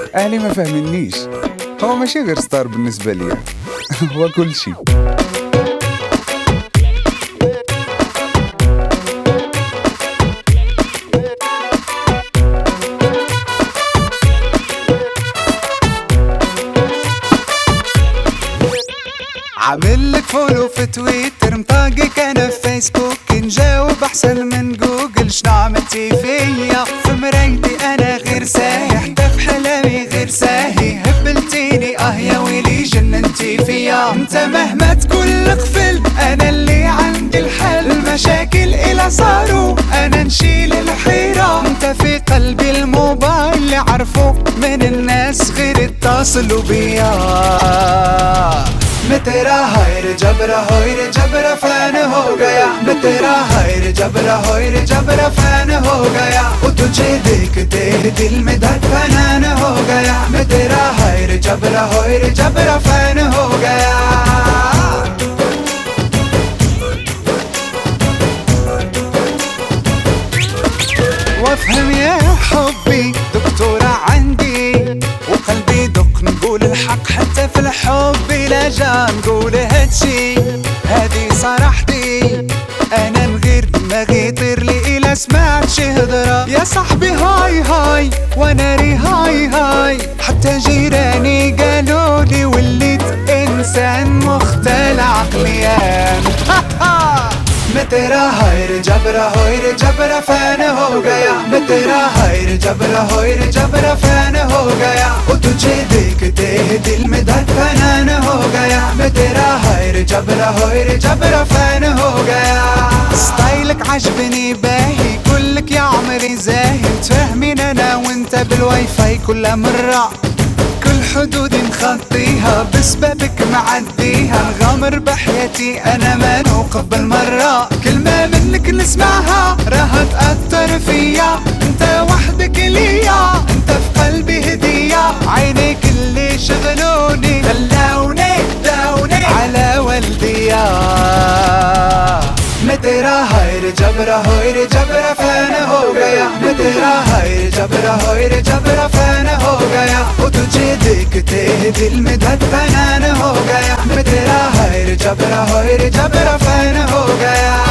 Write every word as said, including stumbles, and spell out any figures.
أهلي ما فهمنيش، هو ماشي غير ستار بالنسبة ليا هو كل شي. عاملك فولو في تويتر، مطاقك انا في فيسبوك، نجاوب احسن من جوجل. شنو عملتي فيا؟ في مرايتي انا غير ساهي، حتى في حلامي غير ساهي. هبلتيني اه يا ويلي جننتي فيا. انت مهما تقول قفل انا اللي عندي الحل، المشاكل الى صاروا انا نشيل الحيرة. انت في قلبي الموبايل اللي عرفوا من الناس غير اتصلوا بيا. मैं तेरा हाय रे जबरा होय रे जबरा फैन हो गया। मैं तेरा हाय रे जबरा होय रे जबरा फैन हो गया। वो तुझे देखते ही दिल में धड़कन हो गया। मैं तेरा हाय रे जबरा होय रे जबरा फैन हो गया। وافهم يا حبي دكتورة عندي، وقلبي دق نقول الحق حتى في الحب لا جا نقول هادشي. هادي صراحتي انا نغير دماغي طير لي الا سمعت شي هضرة. يا صاحبي هاي هاي وانا ري هاي هاي، حتى جيراني قالوا لي وليت انسان مختل عقليا. मैं तेरा हाय रे जबरा होय रे जबरा फैन हो गया। मैं तेरा हाय रे जबरा होय रे जबरा फैन हो गया। वो तुझे देखते ही दिल में धड़कन हो गया। मैं तेरा हाय रे जबरा होय रे जबरा फैन हो गया। ستايلك عجبني باهي، كلك يا عمري زاهي. متفاهمين انا وانت بالواي فاي كل مرة، كل حدودي نخطيها بسببك معديها. نغامر بحياتي انا ما نوقف بالمرة، كلمة منك نسمعها راها تأثر فيا. انت وحدك ليا، انت في قلبي هدية. عينيك اللي شغلوني دلوني داوني على والديا. मैं तेरा हाय रे जबरा होय रे जबरा फैन हो गया। मैं तेरा हाय रे जबरा होय रे जबरा फैन हो गया। वो तुझे देखते ही दिल में धड़कन हो गया। मैं तेरा हाय रे जबरा होय रे जबरा फैन हो गया।